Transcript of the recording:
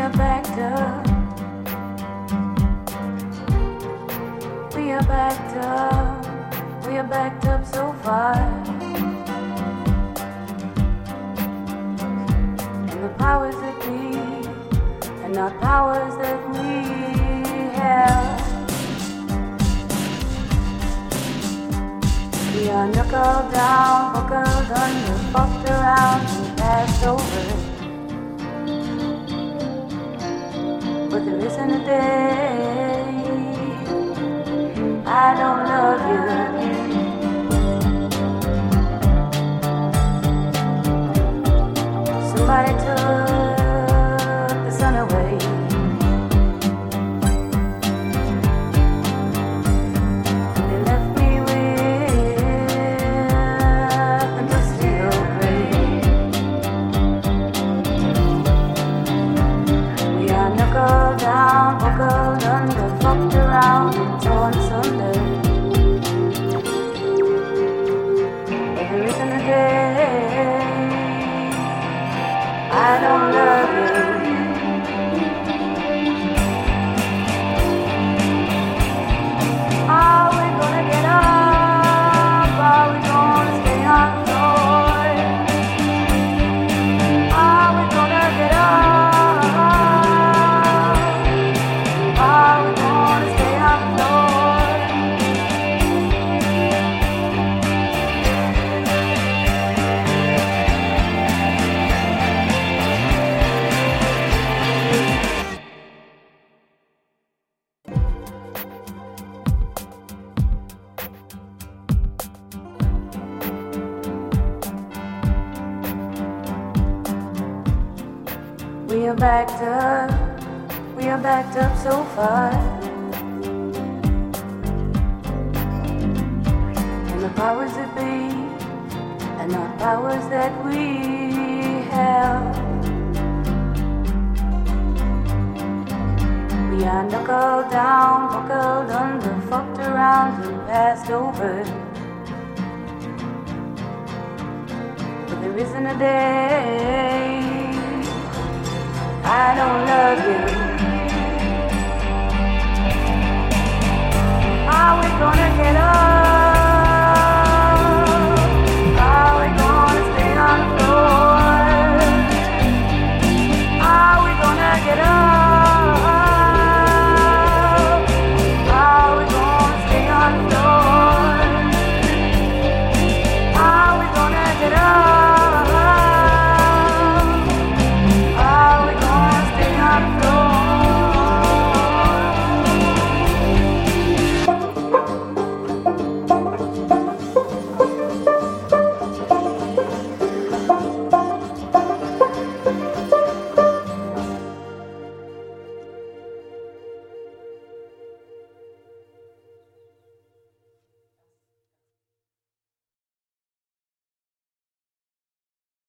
are backed up. We are backed up. We are backed up so far. And the powers that be are not powers that we have. We are knuckled down, buckled under, fucked around and passed over. But there isn't a day I don't love you. Somebody took the sun away. They left me with a dusty old grave. We are knuckled down, buckled under, fucked around and torn asunder. But there isn't a day I don't love you. Are we gonna get up? Are we gonna stay on the floor? Are we gonna get up? Are we gonna stay on the floor? We are backed up so far. And the powers that be are not powers that we have. We are knuckled down, buckled under, fucked around and passed over. But there isn't a day I don't love you. Are we gonna get up?